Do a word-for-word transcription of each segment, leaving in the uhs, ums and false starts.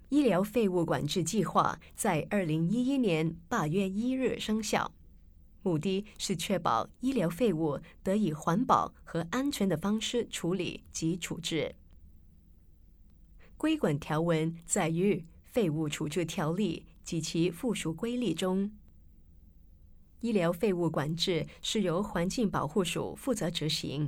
医疗废物管制计划在二零一一年八月一日生效，目的是确保医疗废物得以环保和安全的方式处理及处置。规管条文在于《废物处置条例》及其附属规例中。医疗废物管制是由环境保护署负责执行。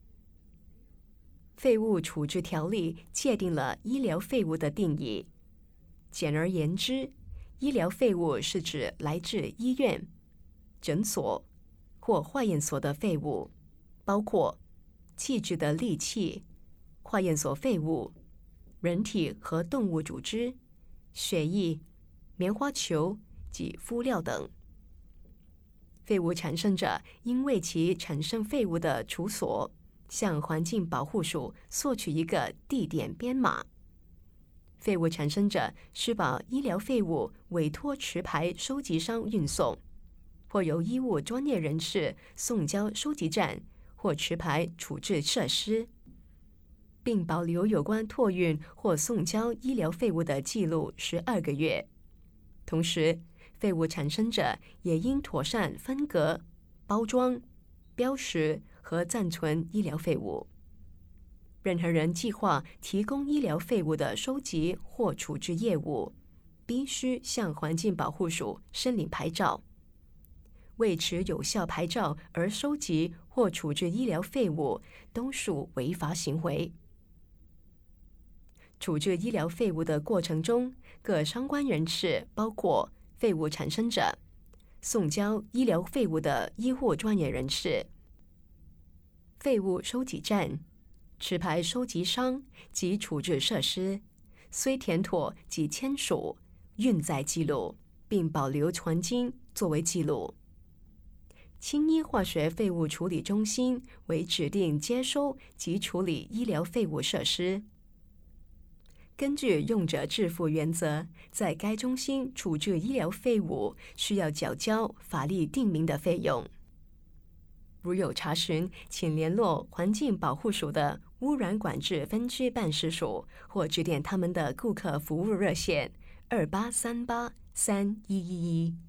废物处置条例界定了医疗废物的定义。简而言之，医疗废物是指来自医院、诊所或化验所的废物，包括器质的利器、化验所废物、人体和动物组织、血液、棉花球及敷料等。废物产生者应为其产生废物的处所向环境保护署索取一个地点编码。废物产生者需把医疗废物委托持牌收集商运送，或由医务专业人士送交收集站或持牌处置设施，并保留有关托运或送交医疗废物的记录十二个月。同时，废物产生者也应妥善分隔、包装、标识和暂存医疗废物。任何人计划提供医疗废物的收集或处置业务，必须向环境保护署申领牌照。未持有效牌照而收集或处置医疗废物，都属违法行为。处置医疗废物的过程中，各相关人士包括废物产生者、送交医疗废物的医护专业人士、废物收集站、持牌收集商及处置设施，虽填妥及签署运载记录，并保留传经作为记录。轻医化学废物处理中心为指定接收及处理医疗废物设施。根据用者自负原则，在该中心处置医疗废物需要缴交法律定明的费用。如有查询，请联络环境保护署的污染管制分区办事处，或致电他们的顾客服务热线二八三八三一一一。